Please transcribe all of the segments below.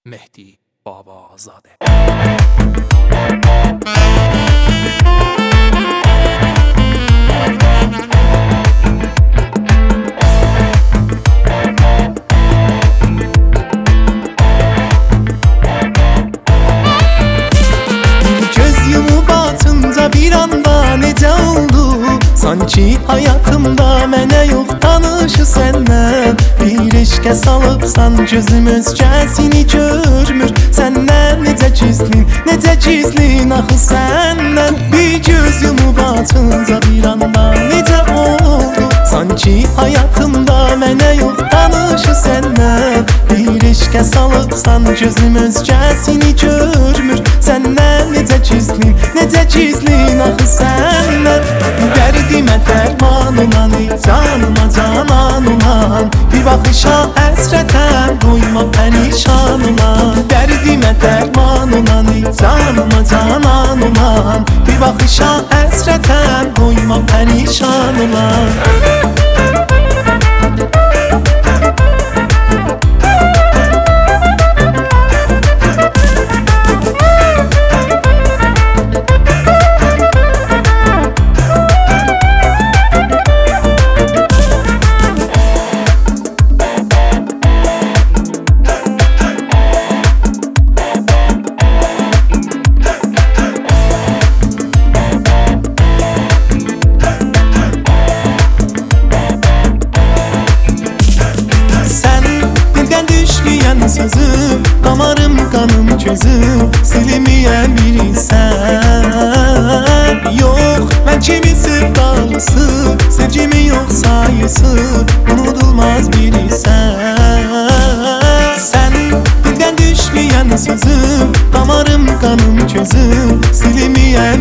مهدی بابازاده. Göz yumup batınca bir anda necə oldu? Sanki hayatımda mənə yox tanışı səndən. Bir eşqə salıbsan gözüm özgəsini görmür. Səndən necə gizlin axı səndən. Bir göz yumup batınca bir anda necə oldu? Sanki hayatımda mənə yox tanışı səndən. Bir eşqə salıbsan gözüm özgəsini görmür. Səndən necə gizlin axı səndən. Dərdimə dərman olan canıma canan olan. Bir baxışa əsrətəm qoyma pərişan olan. Dərdimə dərman olan canıma canan olan. Bir baxışa əsrətəm qoyma pərişan olan. Sözüm, damarım, qanım, gözüm silinməyən birisən. Yox, mən kimi sevdalısı, sevgimi yox sayısı, unudulmaz birisən. Sən dildən düşməyən sözüm, damarım, qanım, gözüm silinməyən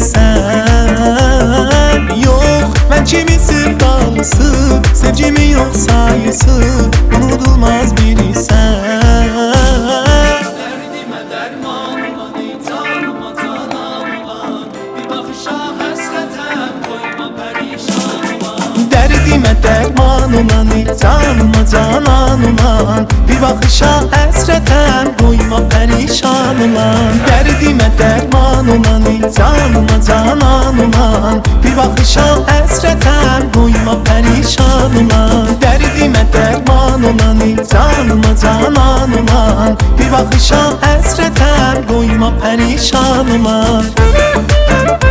birisən. Yox, mən kimi sevdalısı, sevgimi yox sayısı, unudulmaz birisən. Dərdimə dərman olan canıma canan olan. Bir baxışa əsrətəm qoyma pərişan olan. Dərdimə dərman olan canıma canan olan. Bir baxışa əsrətəm qoyma pərişan olan. Dərdimə dərman olan canıma canan olan. Bir baxışa əsrətəm qoyma pərişan olan.